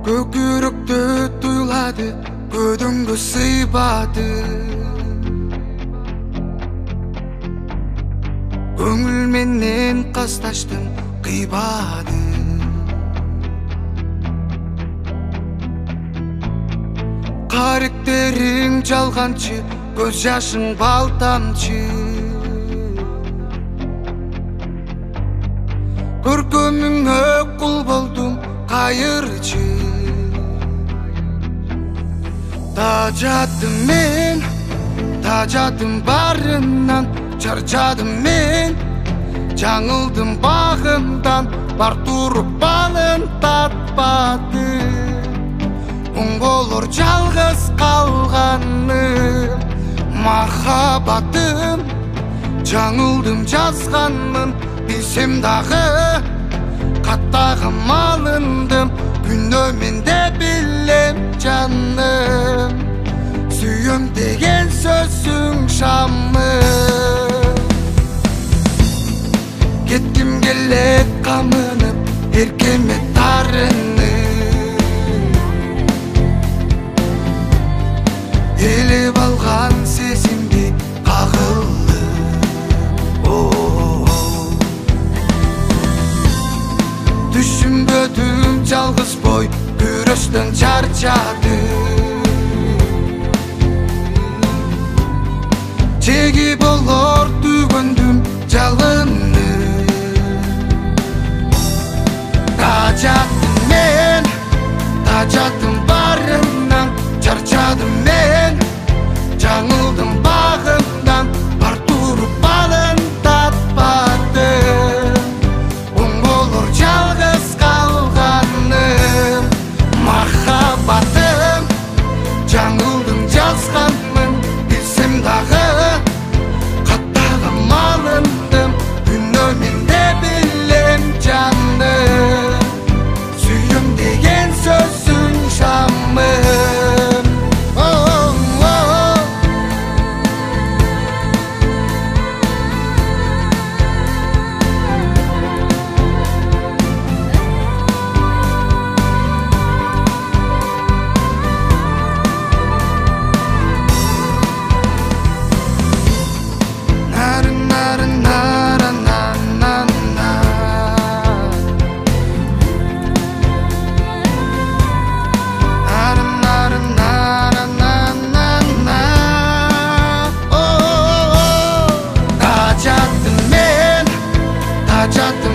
көкіректі туйлады, көдіңгі сыйбады. Көңілменен қасташтың қибады. Қаректерің жалғанчы, көз жашың балтамчы. Көркөмүңө кул болдум кайырчы. Тажадым мен, тажадым барынан, чарчадым мен, жаңылдым багымдан, бар туруп балын татпадым. Болор жалгыз калганым, махабатым, жаңылдым жазганмын, билсем дагы каттагым алындым. Күнөө менде билем жаным, сүйөм деген сөзүң шамым. Кетким келет камынып, эркеме тарынып, елеп алған сезімде қағылды. Düşünбөдүм жалғыз бой, күрөштөн чарчады. Чеги болор түгөндүм жалынды. Тажаттым мен, тажаттым барынан, чарчадым мен, жаңылдым багымдан, бар туруп балын татпадым. Оң болор жалгыз калганым, махаббатым, жаңылдым жазганмын, билсем дагы каттагым алындым. Күнөө менде билем жаным, сүйөм деген сөзүң шамым. Tажаттым